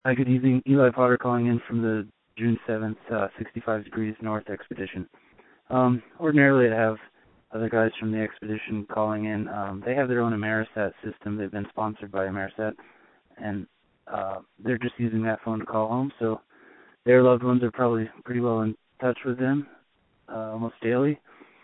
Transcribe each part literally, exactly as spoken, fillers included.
Hi, good evening. Eli Potter calling in from the June seventh, uh, sixty-five degrees north expedition. Um, ordinarily, I have other guys from the expedition calling in. Um, they have their own Amerisat system. They've been sponsored by Amerisat, and uh, they're just using that phone to call home. So their loved ones are probably pretty well in touch with them uh, almost daily.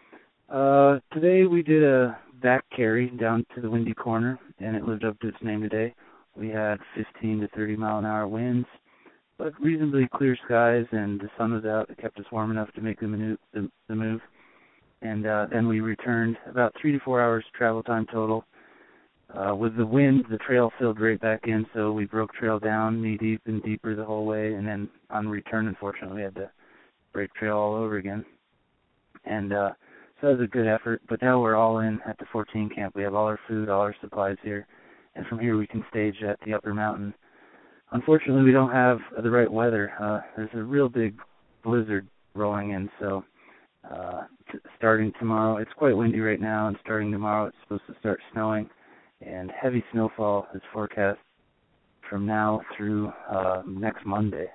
Uh, today we did a back carry down to the Windy Corner, and it lived up to its name today. We had fifteen to thirty mile an hour winds, but reasonably clear skies, and the sun was out. It kept us warm enough to make the, manu- the, the move. And uh, then we returned about three to four hours travel time total. Uh, with the wind, the trail filled right back in, so we broke trail down knee deep and deeper the whole way. And then on return, unfortunately, we had to break trail all over again. And uh, so it was a good effort. But now we're all in at the fourteen camp. We have all our food, all our supplies here. And from here we can stage at the upper mountain. Unfortunately, we don't have the right weather. Uh, there's a real big blizzard rolling in, so uh, t- starting tomorrow, it's quite windy right now, and starting tomorrow it's supposed to start snowing, and heavy snowfall is forecast from now through uh, next Monday.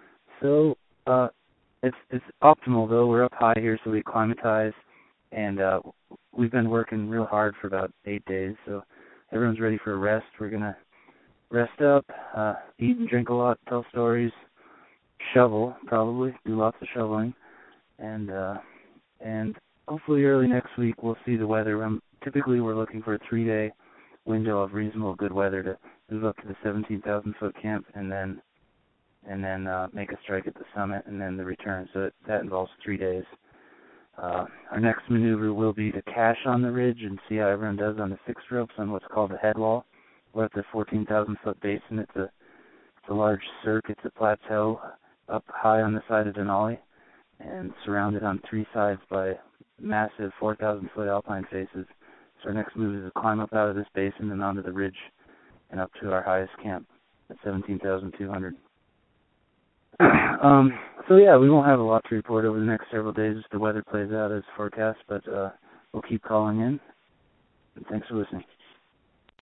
So uh, it's it's optimal, though. We're up high here, so we acclimatize, and uh, we've been working real hard for about eight days, so everyone's ready for a rest. We're going to rest up, uh, eat and drink a lot, tell stories, shovel, probably, do lots of shoveling, and uh, and hopefully early next week we'll see the weather. Um, typically we're looking for a three-day window of reasonable good weather to move up to the seventeen thousand foot camp, and then and then uh, make a strike at the summit, and then the return. So it, that involves three days. Uh, our next maneuver will be to cache on the ridge and see how everyone does on the fixed ropes on what's called the head wall. We're at the fourteen thousand foot basin. It's a, it's a large cirque. It's a plateau up high on the side of Denali and surrounded on three sides by massive four thousand foot alpine faces. So our next move is to climb up out of this basin and onto the ridge and up to our highest camp at seventeen thousand two hundred. um, so yeah, we won't have a lot to report over the next several days as the weather plays out as forecast, but uh, we'll keep calling in. And thanks for listening.